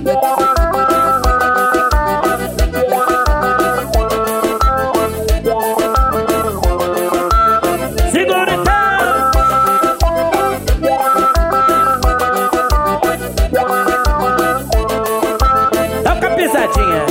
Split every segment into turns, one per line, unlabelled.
Segura então. Toca a pisadinha.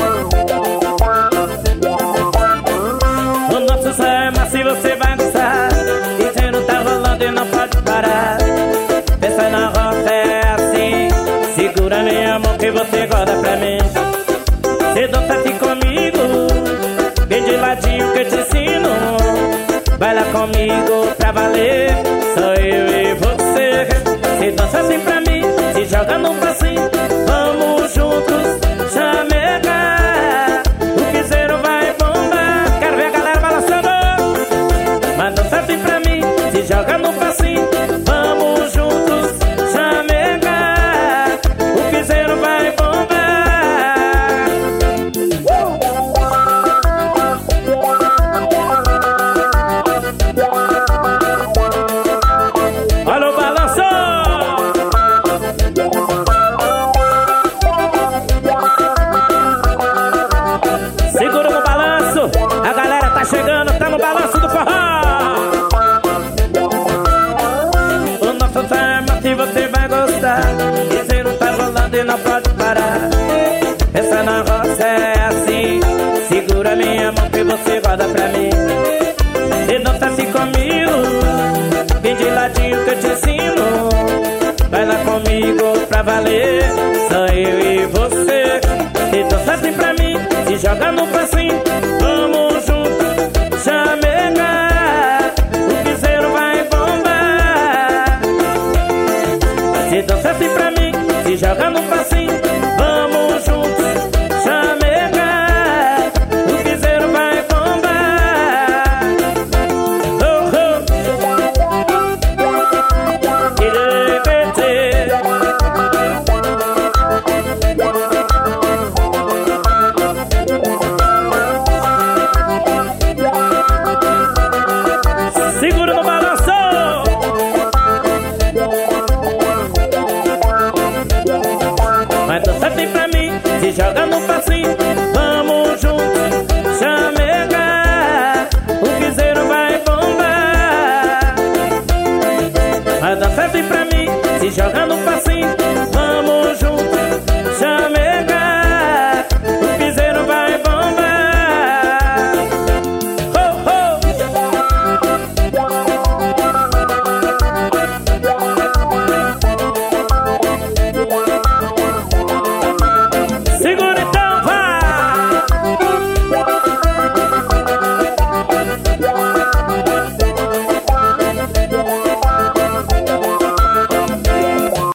O nosso samba, se você vai gostar, e se não tá rolando e não pode parar. Pensa na roça, é assim. Segura minha mão que você gosta pra mim. Cê dança aqui comigo, bem de ladinho que eu te ensino. Vai lá comigo pra valer, só eu e você. Cê dança assim pra mim, se joga no passinho. Vamos juntos chamegar, o piseiro vai bombar. Quero ver a galera balançando. Mas dança assim pra mim, se joga no passinho. Vamos juntos chamegar, o piseiro vai bombar. Olha o balanço! Segura no balanço, a galera tá chegando, tá no balanço do forró. O nosso samba, se você vai gostar, e se não tá rolando e não pode parar. Essa na roça é assim, segura minha mão que você roda pra mim. E dança assim comigo, vem de ladinho que eu te ensino. Vai lá comigo pra valer, só eu e você. E dança assim pra mim, se joga no passinho. Vamos juntos chamegar, o piseiro vai bombar. Se dança assim pra mim, se joga no passinho.